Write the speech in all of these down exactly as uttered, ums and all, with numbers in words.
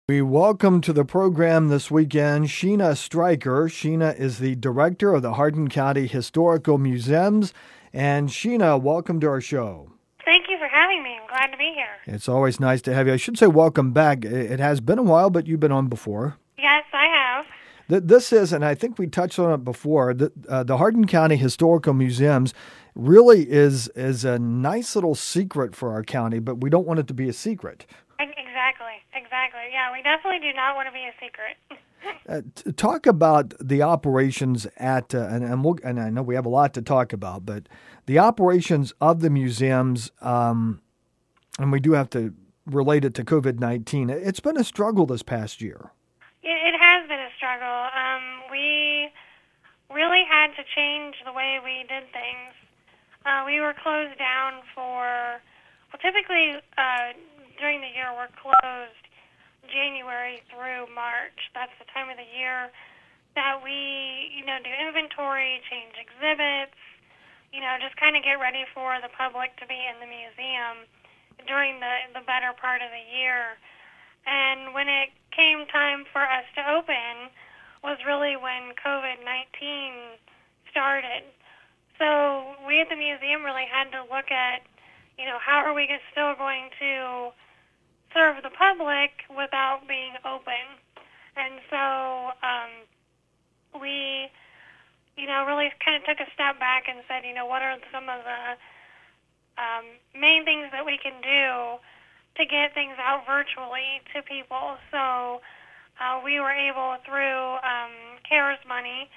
We welcome to the program this weekend Sheena Stryker. Sheena is the director of the Hardin County Historical Museums. And Sheena, welcome to our show. Thank you for having me. I'm glad to be here. It's always nice to have you. I should say welcome back. It has been a while, but you've been on before. Yes, I have. This is, and I think we touched on it before, the, uh, the Hardin County Historical Museums really is, is a nice little secret for our county, but we don't want it to be a secret. Exactly, exactly. Yeah, we definitely do not want to be a secret. uh, t- talk about the operations at, uh, and, and, we'll, and I know we have a lot to talk about, but the operations of the museums, um, and we do have to relate it to COVID nineteen. It's been a struggle this past year. It, it has been a struggle. Um, we really had to change the way we did things. Uh, we were closed down for, well, typically uh, during the year we're closed January through March. That's the time of the year that we, you know, do inventory, change exhibits, you know, just kind of get ready for the public to be in the museum during the, the better part of the year. And when it came time for us to open was really when COVID nineteen started. So we at the museum really had to look at, you know, how are we still going to serve the public without being open. And so um, we, you know, really kind of took a step back and said, you know, what are some of the um, main things that we can do to get things out virtually to people. So uh, we were able, through um, CARES money,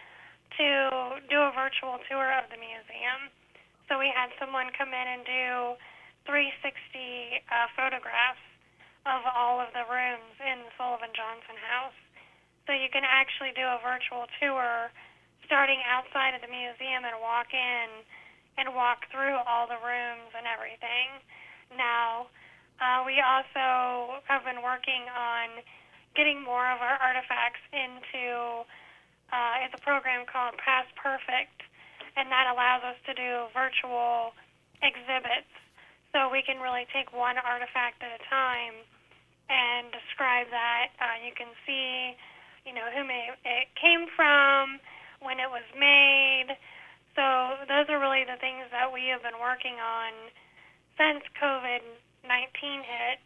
to do a virtual tour of the museum. So we had someone come in and do three sixty uh, photographs of all of the rooms in the Sullivan Johnson House. So you can actually do a virtual tour starting outside of the museum and walk in and walk through all the rooms and everything. Now, uh, we also have been working on getting more of our artifacts into uh, it's a program called Past Perfect, and that allows us to do virtual exhibits. So we can really take one artifact at a time and describe that. Uh, you can see, you know, who may, it came from, when it was made. So those are really the things that we have been working on since COVID nineteen hit,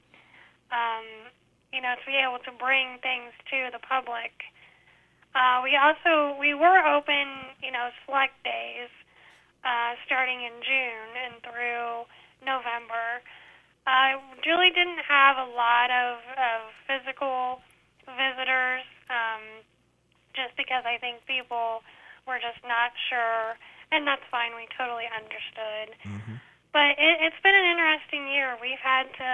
um, you know, to be able to bring things to the public. Uh, we also, we were open, you know, select days uh, starting in June and through November. I uh, really didn't have a lot of, of physical visitors, um, just because I think people were just not sure, and that's fine. We totally understood. Mm-hmm. But it, it's been an interesting year. We've had to,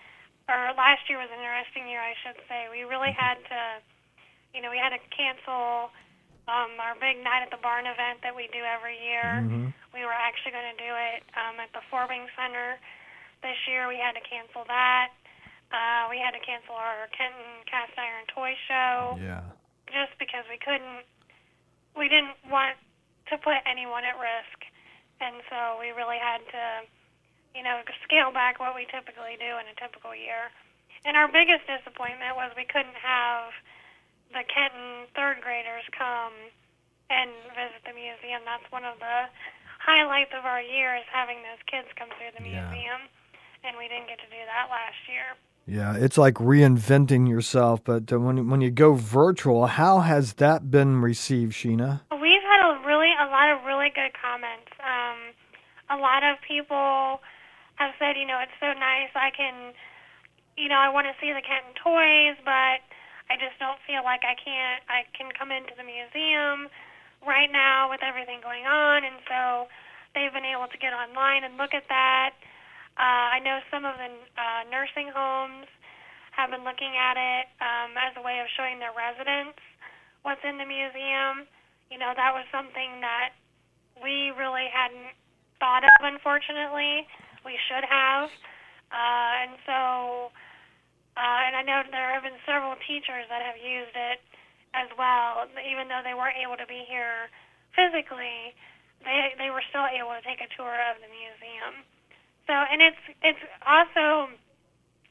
or last year was an interesting year, I should say. We really had to, you know, we had to cancel um, our big Night at the Barn event that we do every year. Mm-hmm. We were actually going to do it um, at the Forbing Center this year. We had to cancel that. Uh, we had to cancel our Kenton Cast Iron Toy Show. Yeah. Just because we couldn't, we didn't want to put anyone at risk. And so we really had to, you know, scale back what we typically do in a typical year. And our biggest disappointment was we couldn't have the Kenton third graders come and visit the museum. That's one of the highlights of our year, is having those kids come through the yeah. museum. And we didn't get to do that last year. Yeah, it's like reinventing yourself. But uh, when when you go virtual, how has that been received, Sheena? We've had a really a lot of really good comments. Um, a lot of people have said, you know, it's so nice. I can, you know, I want to see the Kenton toys, but I just don't feel like I can't. I can come into the museum right now with everything going on, and so they've been able to get online and look at that. Uh, I know some of the uh, nursing homes have been looking at it um, as a way of showing their residents what's in the museum. You know, that was something that we really hadn't thought of, unfortunately. We should have. Uh, and so, uh, and I know there have been several teachers that have used it as well. Even though they weren't able to be here physically, they they were still able to take a tour of the museum. So, and it's it's also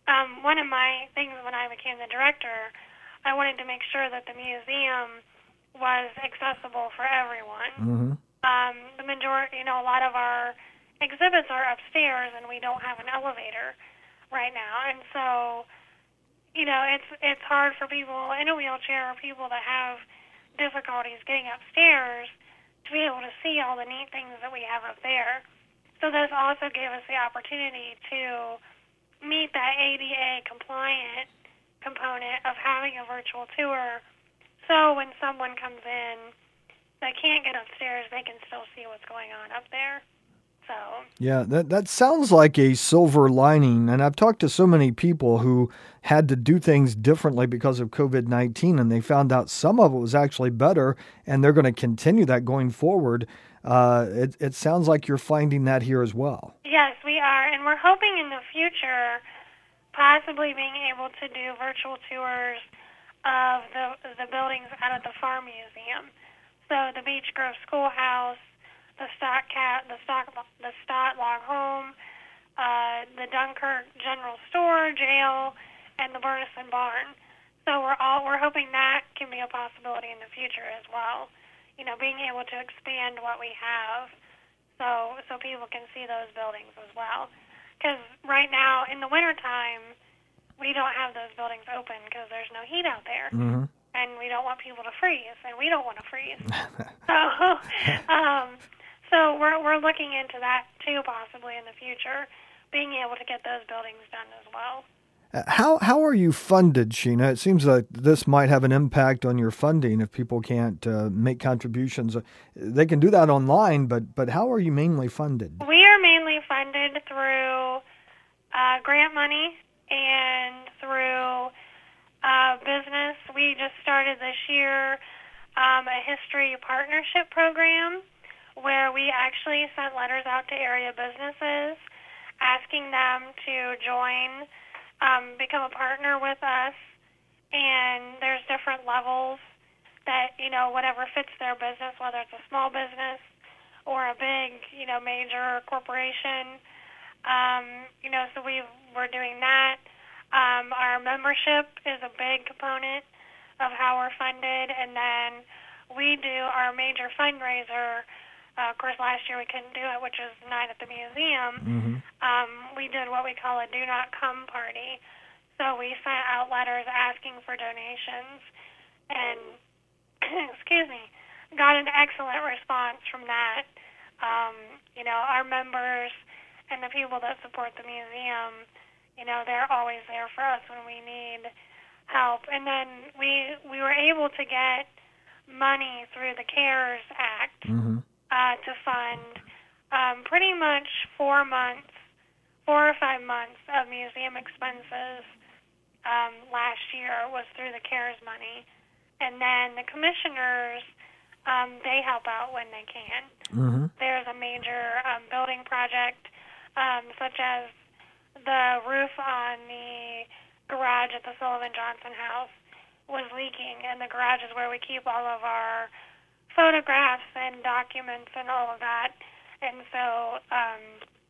um, one of my things when I became the director, I wanted to make sure that the museum was accessible for everyone. Mm-hmm. Um, the majority, you know, a lot of our exhibits are upstairs, and we don't have an elevator right now, and so, you know, it's it's hard for people in a wheelchair or people that have difficulties getting upstairs to be able to see all the neat things that we have up there. So this also gave us the opportunity to meet that A D A compliant component of having a virtual tour. So when someone comes in that can't get upstairs, they can still see what's going on up there. So yeah, that that sounds like a silver lining. And I've talked to so many people who had to do things differently because of COVID nineteen, and they found out some of it was actually better, and they're going to continue that going forward. Uh, it, it sounds like you're finding that here as well. Yes, we are, and we're hoping in the future possibly being able to do virtual tours of the the buildings out at the Farm Museum. So the Beech Grove Schoolhouse, the Stott Cat, the Stott the Stott Log Home, uh, the Dunkirk General Store, jail, and the Burnison Barn. So we're all we're hoping that can be a possibility in the future as well. You know, being able to expand what we have, so so people can see those buildings as well. Because right now in the wintertime, we don't have those buildings open because there's no heat out there. Mm-hmm. And we don't want people to freeze, and we don't want to freeze. so, um, so we're we're looking into that too, possibly in the future, being able to get those buildings done as well. Uh, How how are you funded, Sheena? It seems like this might have an impact on your funding if people can't uh, make contributions. They can do that online, but but how are you mainly funded? We are mainly funded through uh, grant money and through uh, business. We just started this year um, a history partnership program where we actually sent letters out to area businesses asking them to join, um, become a partner with us, and there's different levels that, you know, whatever fits their business, whether it's a small business or a big, you know, major corporation. Um, you know, so we we're doing that. Um, our membership is a big component of how we're funded, and then we do our major fundraiser. Uh, of course, last year we couldn't do it, which was Night at the Museum. Mm-hmm. Um, we did what we call a Do Not Come party. So we sent out letters asking for donations, and excuse me, got an excellent response from that. Um, you know, our members and the people that support the museum, you know, they're always there for us when we need help. And then we we were able to get money through the CARES Act Mm-hmm. uh, to fund um, pretty much four months, four or five months of museum expenses um, last year was through the CARES money. And then the commissioners, um, they help out when they can. Mm-hmm. There's a major um, building project, um, such as the roof on the garage at the Sullivan Johnson house was leaking, and the garage is where we keep all of our photographs and documents and all of that. And so um,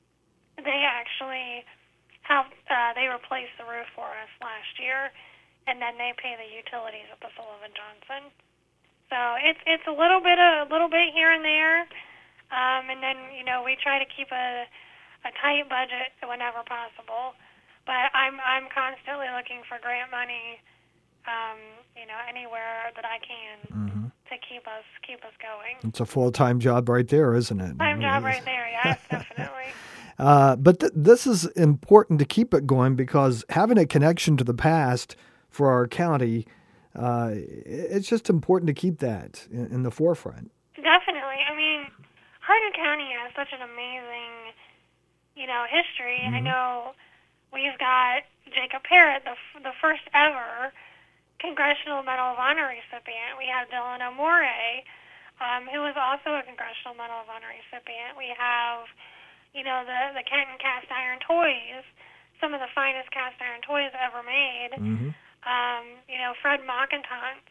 they actually helped, uh, they replaced the roof for us last year, and then they pay the utilities at the Sullivan Johnson. So it's it's a little bit a little bit here and there, um, and then you know we try to keep a a tight budget whenever possible. But I'm I'm constantly looking for grant money, um, you know, anywhere that I can Mm-hmm. to keep us keep us going. It's a full-time job right there, isn't it? Time It job really right is. there, yes, definitely. Uh, but th- this is important to keep it going because having a connection to the past for our county, uh, it's just important to keep that in, in the forefront. Definitely. I mean, Hardin County has such an amazing, you know, history. Mm-hmm. I know we've got Jacob Parrott, the f- the first ever Congressional Medal of Honor recipient. We have Dylan Amore, um, who was also a Congressional Medal of Honor recipient. We have, you know, the the Kenton cast iron toys, some of the finest cast iron toys ever made. Mm-hmm. Um, you know, Fred Mockentantz,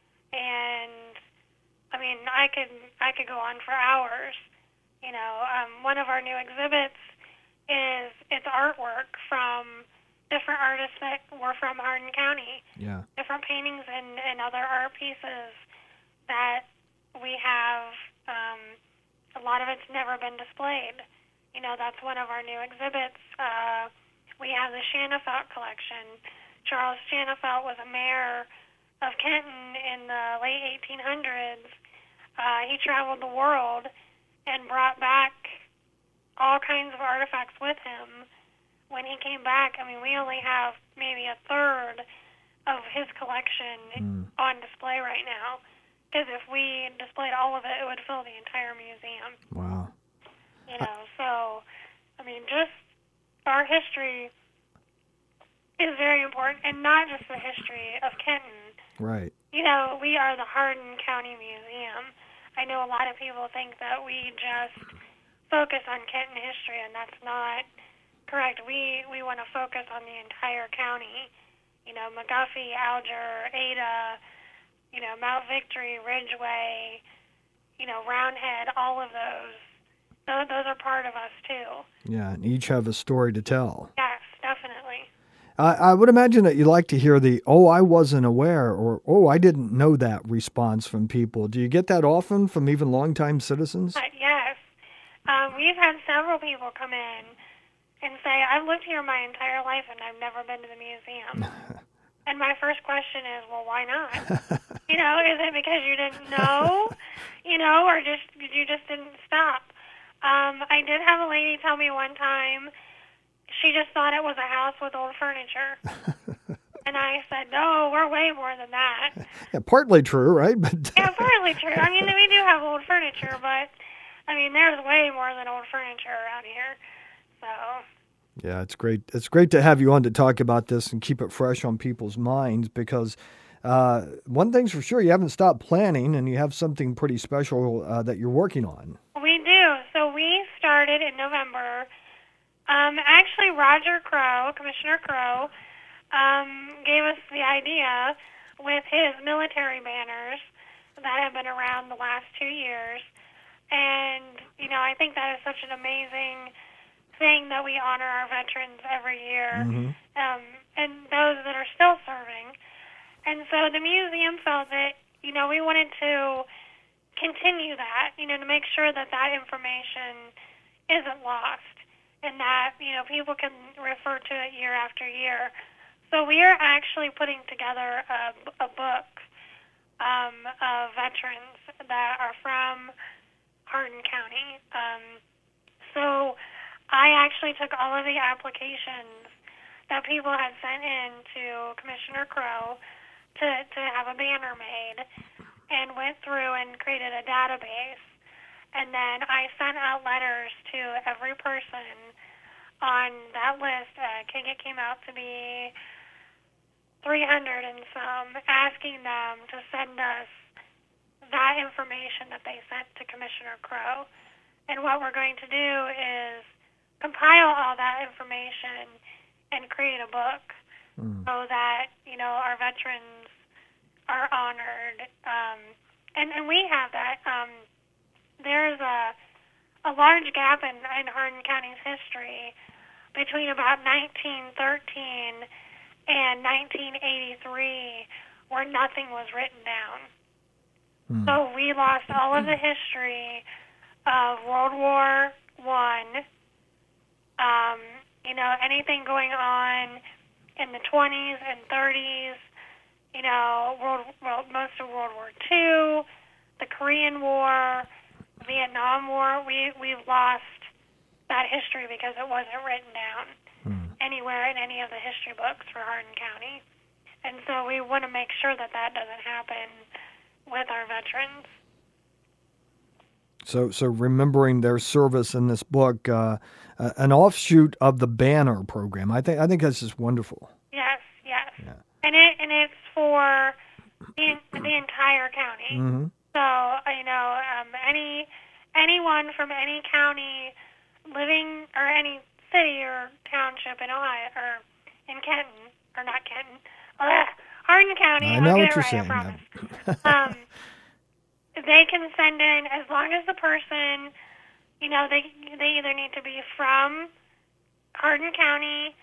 and I mean, I could I could go on for hours. You know, um, one of our new exhibits is it's artwork from different artists that were from Hardin County. Yeah. Different paintings and, and other art pieces that we have. Um, a lot of it's never been displayed. You know, that's one of our new exhibits. Uh, we have the Shanafelt collection. Charles Shanafelt was a mayor of Kenton in the late eighteen hundreds. Uh, he traveled the world and brought back all kinds of artifacts with him. When he came back, I mean, we only have maybe a third of his collection mm. on display right now. Because if we displayed all of it, it would fill the entire museum. Wow. You know, so, I mean, just our history is very important, and not just the history of Kenton. Right. You know, we are the Hardin County Museum. I know a lot of people think that we just focus on Kenton history, and that's not correct. We we want to focus on the entire county. You know, McGuffey, Alger, Ada, you know, Mount Victory, Ridgeway, you know, Roundhead, all of those. Those, those are part of us, too. Yeah, and each have a story to tell. Yes, definitely. I, I would imagine that you like to hear the, oh, I wasn't aware, or, oh, I didn't know that response from people. Do you get that often from even longtime citizens? Uh, yes. Um, we've had several people come in and say, I've lived here my entire life and I've never been to the museum. And my first question is, well, why not? You know, is it because you didn't know, you know, or just you just didn't stop? Um, I did have a lady tell me one time she just thought it was a house with old furniture. And I said, no, we're way more than that. Yeah, partly true, right? But yeah, partly true. I mean, we do have old furniture, but, I mean, there's way more than old furniture around here. So... Yeah, it's great. It's great to have you on to talk about this and keep it fresh on people's minds because uh, one thing's for sure, you haven't stopped planning and you have something pretty special uh, that you're working on. We do. So we started in November. Um, actually, Roger Crow, Commissioner Crow, um, gave us the idea with his military banners that have been around the last two years. And, you know, I think that is such an amazing thing that we honor our veterans every year, mm-hmm. um, and those that are still serving. And so the museum felt that, you know, we wanted to continue that, you know, to make sure that that information isn't lost and that, you know, people can refer to it year after year. So we are actually putting together a, a book um, of veterans that are from Hardin County. Um, so I actually took all of the applications that people had sent in to Commissioner Crow to, to have a banner made and went through and created a database. And then I sent out letters to every person on that list. Uh, I think it came out to be three hundred and some, asking them to send us that information that they sent to Commissioner Crow. And what we're going to do is compile all that information and create a book mm. so that, you know, our veterans are honored. Um, and, and we have that. Um, there's a, a large gap in, in Hardin County's history between about nineteen thirteen and nineteen eighty-three where nothing was written down. Mm. So we lost all of the history of World War One. Um, you know, anything going on in the twenties and thirties, you know, world, world, most of World War Two, the Korean War, Vietnam War, we, we've lost that history because it wasn't written down hmm. anywhere in any of the history books for Hardin County. And so we want to make sure that that doesn't happen with our veterans. So, so remembering their service in this book, uh, uh, an offshoot of the Banner program. I think I think that's just wonderful. Yes, yes, yeah. and it and it's for the, the entire county. Mm-hmm. So you know, um, any anyone from any county living or any city or township in Ohio or in Kenton or not Kenton, uh, Hardin County. I know I'll what get you're it right, saying. I promise. um, They can send in, as long as the person, you know, they they either need to be from Hardin County,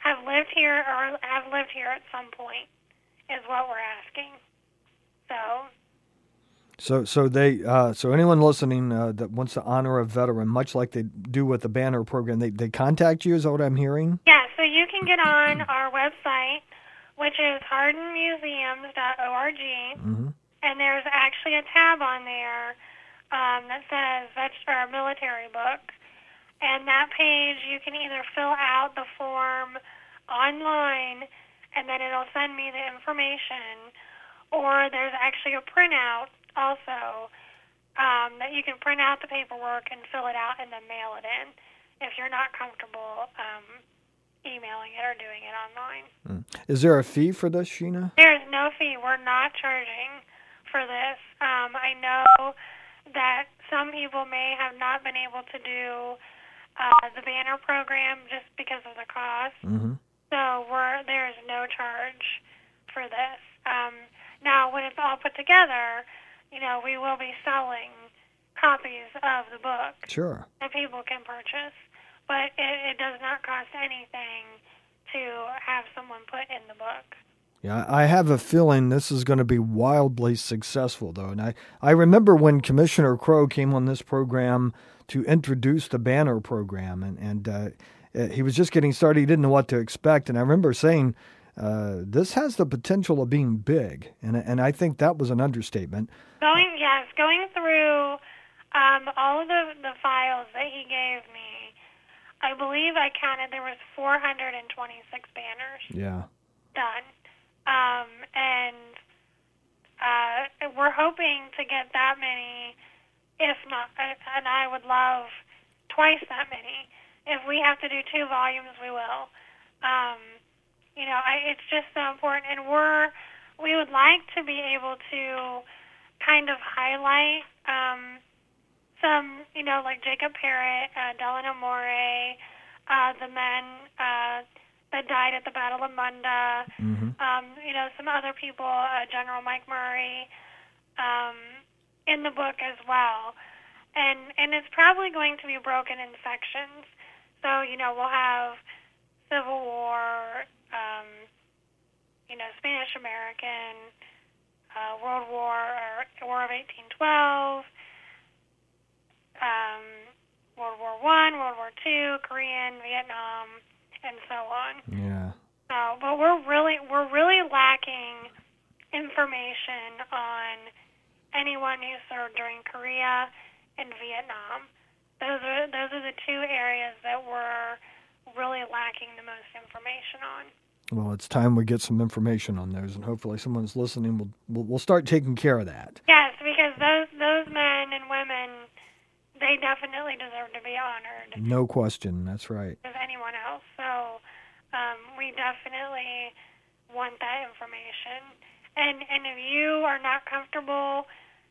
have lived here or have lived here at some point is what we're asking. So, so, so they, uh, so anyone listening uh, that wants to honor a veteran, much like they do with the Banner program, they they contact you. Is that what I'm hearing? yeah. So you can get on our website, which is hardin museums dot org, Mm-hmm. and there's actually a tab on there um, that says vet- or military book. And that page, you can either fill out the form online, and then it'll send me the information, or there's actually a printout also um, that you can print out the paperwork and fill it out and then mail it in if you're not comfortable um, emailing it or doing it online. Mm. Is there a fee for this, Sheena? There's no fee. We're not charging for this. Um, I know that some people may have not been able to do Uh, the Banner program just because of the cost. Mm-hmm. So we're, there is no charge for this. Um, now, when it's all put together, you know, we will be selling copies of the book Sure. that people can purchase. But it, it does not cost anything to have someone put in the book. Yeah, I have a feeling this is going to be wildly successful, though. And I, I remember when Commissioner Crow came on this program to introduce the Banner program, and, and uh, he was just getting started. He didn't know what to expect. And I remember saying, uh, this has the potential of being big. And, and I think that was an understatement. Going, yes, going through um, all of the, the files that he gave me, I believe I counted there was four hundred twenty-six banners Yeah. done. Um, and uh, we're hoping to get that many, if not, and I would love twice that many. If we have to do two volumes, we will. Um, you know, I, it's just so important, and we're we would like to be able to kind of highlight um, some, you know, like Jacob Parrott, uh, Delano More, uh, the men uh, that died at the Battle of Munda. Mm-hmm. Um, you know, some other people, uh, General Mike Murray, um, in the book as well. And and it's probably going to be broken in sections. So, you know, we'll have Civil War, um, you know, Spanish American, uh, World War, or War of eighteen twelve, um, World War One, World War Two, Korean, Vietnam, and so on. Yeah. So, but we're really we're really lacking information on anyone who served during Korea and Vietnam. Those are those are the two areas that we're really lacking the most information on. Well, it's time we get some information on those, and hopefully someone's listening will will will start taking care of that. Yes, because those those men and women, they definitely deserve to be honored. No question. That's right. As anyone else. So um, we definitely want that information. And and if you are not comfortable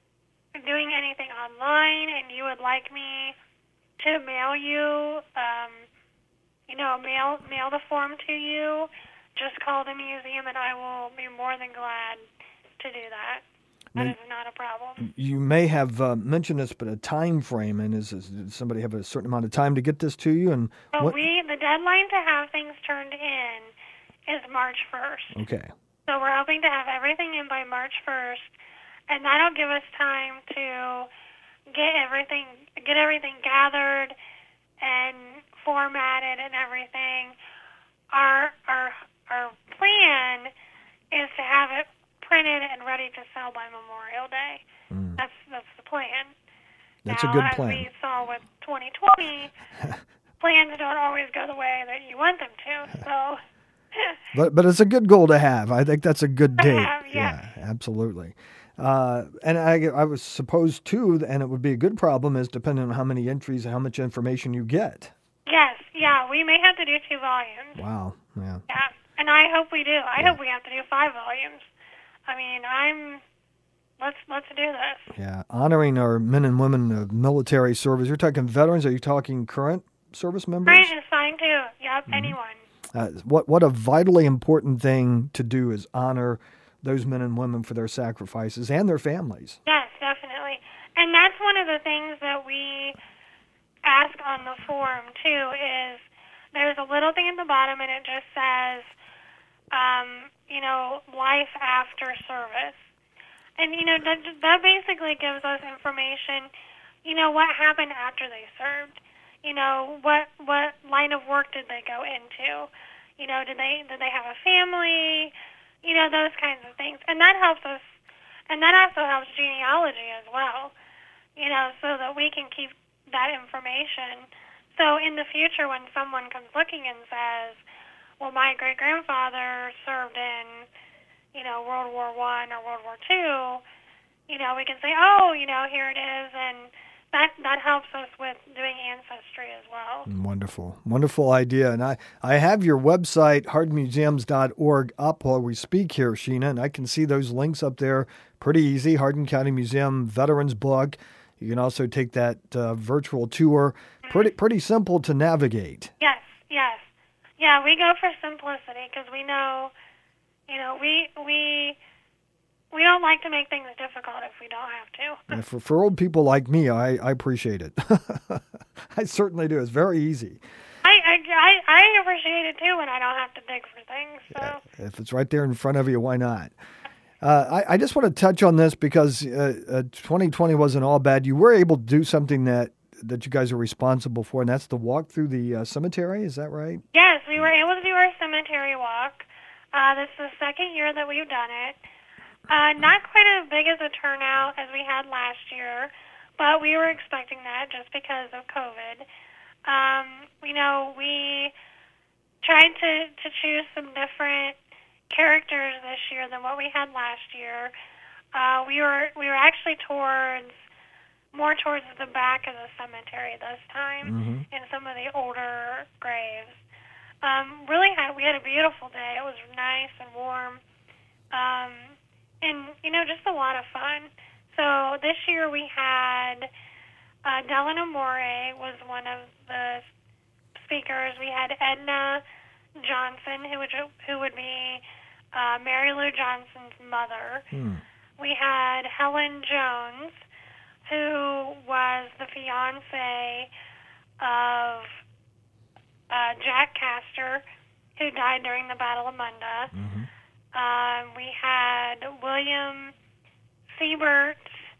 doing anything online and you would like me to mail you, um, you know, mail mail the form to you, just call the museum and I will be more than glad to do that. That is not a problem. You may have uh, mentioned this, but a time frame, and is, is does somebody have a certain amount of time to get this to you? And So what? we the deadline to have things turned in is March first. Okay. So we're hoping to have everything in by March first, and that'll give us time to get everything get everything gathered and formatted and everything. Our our our plan is to have it printed and ready to sell by Memorial Day. Mm. That's that's the plan. That's now, a good as plan. we saw with twenty twenty, plans don't always go the way that you want them to. So, But but it's a good goal to have. I think that's a good To date. have, yes. Yeah, absolutely. Uh, and I I was supposed to, and it would be a good problem, is depending on how many entries and how much information you get. yes, yeah, we may have to do two volumes. Wow. Yeah. Yeah, and I hope we do. I Yeah. hope we have to do five volumes. I mean, I'm. Let's let's do this. Yeah. Honoring our men and women of military service. You're talking veterans. Are you talking current service members? Current is fine too. Yep, Mm-hmm. anyone. Uh, what what a vitally important thing to do is honor those men and women for their sacrifices and their families. Yes, definitely. And that's one of the things that we ask on the forum too is, there's a little thing at the bottom, and it just says, um, you know, life after service. And, you know, that, that basically gives us information, you know, what happened after they served. You know, what what line of work did they go into? You know, did they did they have a family? You know, those kinds of things. And that helps us, and that also helps genealogy as well, you know, so that we can keep that information. So in the future, when someone comes looking and says, well, my great-grandfather served in, you know, World War One or World War Two, you know, we can say, oh, you know, here it is, and that that helps us with doing ancestry as well. Wonderful. Wonderful idea. And I, I have your website, hardin museums dot org, up while we speak here, Sheena, and I can see those links up there pretty easy. Hardin County Museum Veterans Book. You can also take that uh, virtual tour. Mm-hmm. Pretty pretty simple to navigate. Yes, yes. Yeah, we go for simplicity because we know, you know, we we we don't like to make things difficult if we don't have to. And for for old people like me, I, I appreciate it. I certainly do. It's very easy. I, I, I appreciate it too when I don't have to dig for things. So. Yeah, if it's right there in front of you, why not? Uh, I, I just want to touch on this because uh, uh, twenty twenty wasn't all bad. You were able to do something that, that you guys are responsible for, and that's the walk through the uh, cemetery. Is that right? Yes, we were able to do our cemetery walk. Uh, this is the second year that we've done it. Uh, not quite as big as a turnout as we had last year, but we were expecting that just because of COVID. Um, you know, we tried to, to choose some different characters this year than what we had last year. Uh, we were we were actually towards more towards the back of the cemetery this time, mm-hmm. in some of the older graves. Um, really had we had a beautiful day. It was nice and warm. Um, And, you know, just a lot of fun. So this year we had uh, Delano Moray was one of the speakers. We had Edna Johnson, who would, who would be uh, Mary Lou Johnson's mother. Hmm. We had Helen Jones, who was the fiance of uh, Jack Castor, who died during the Battle of Munda. Mm-hmm. Um, we had William Siebert,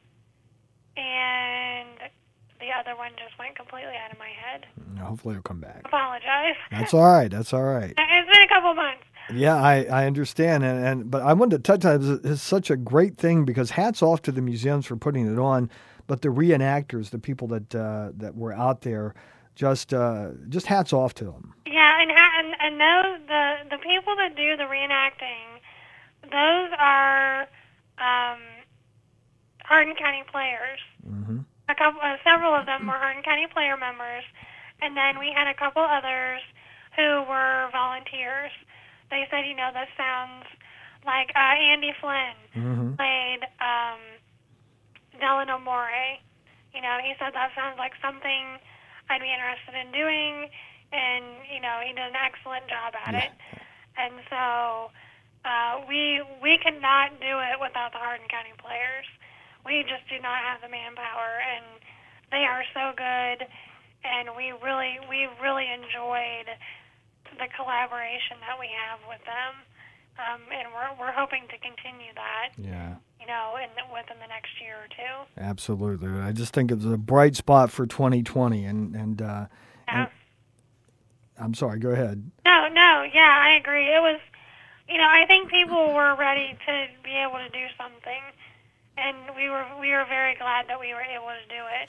and the other one just went completely out of my head. Hopefully it'll come back. Apologize. That's all right. That's all right. It's been a couple months. Yeah, I, I understand. And, and but I wanted to touch on it. It's such a great thing because hats off to the museums for putting it on, but the reenactors, the people that uh, that were out there, just uh, just hats off to them. Yeah, and and, and those the the people that do the reenacting, those are um, Hardin County players. Mm-hmm. A couple, uh, several of them were Hardin County player members, and then we had a couple others who were volunteers. They said, you know, this sounds like uh, Andy Flynn mm-hmm. played um, Delano Moray. You know, he said that sounds like something I'd be interested in doing, and you know, he did an excellent job at yeah. it. And so. Uh, we we could not do it without the Hardin County players. We just do not have the manpower, and they are so good. And we really we really enjoyed the collaboration that we have with them, um, and we're we're hoping to continue that. Yeah. You know, in the, within the next year or two. Absolutely. I just think it's a bright spot for twenty twenty, and and, uh, yeah. and I'm sorry. Go ahead. No, no. Yeah, I agree. It was. You know, I think people were ready to be able to do something, and we were we were very glad that we were able to do it.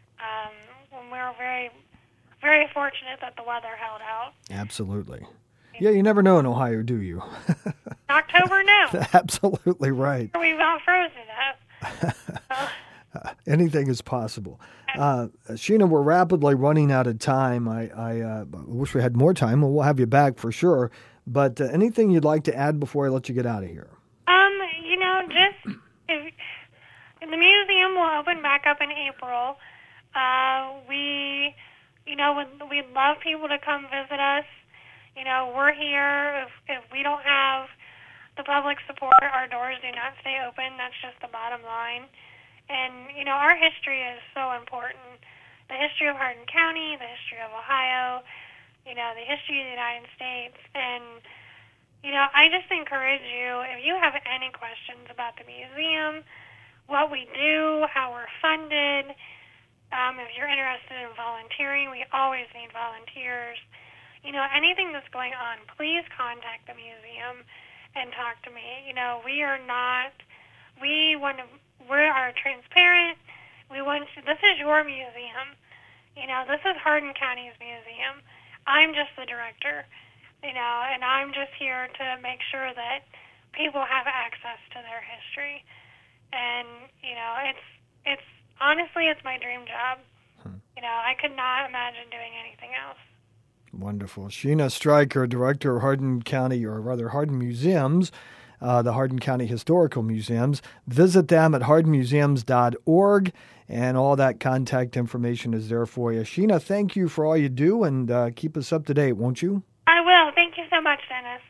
Um, we were very, very fortunate that the weather held out. Absolutely. Yeah, you never know in Ohio, do you? October, no. Absolutely right. We've not frozen up. uh, anything is possible. Uh, Sheena, we're rapidly running out of time. I, I uh, wish we had more time. We'll have you back for sure. But uh, anything you'd like to add before I let you get out of here? Um, you know, just if, the museum will open back up in April. Uh, we, you know, would, we'd love people to come visit us. You know, we're here. If, if we don't have the public support, our doors do not stay open. That's just the bottom line. And, you know, our history is so important. The history of Hardin County, the history of Ohio. you know, the history of the United States. And, you know, I just encourage you, if you have any questions about the museum, what we do, how we're funded, um, if you're interested in volunteering, we always need volunteers. You know, anything that's going on, please contact the museum and talk to me. You know, we are not, we want to, we are transparent. We want to, this is your museum. You know, this is Hardin County's museum. I'm just the director, you know, and I'm just here to make sure that people have access to their history. And, you know, it's, it's, honestly, it's my dream job. Hmm. You know, I could not imagine doing anything else. Wonderful. Sheena Stryker, Director of Hardin County, or rather Hardin Museums, uh, the Hardin County Historical Museums. Visit them at hardin museums dot org, and all that contact information is there for you. Sheena, thank you for all you do, and uh, keep us up to date, won't you? I will. Thank you so much, Dennis.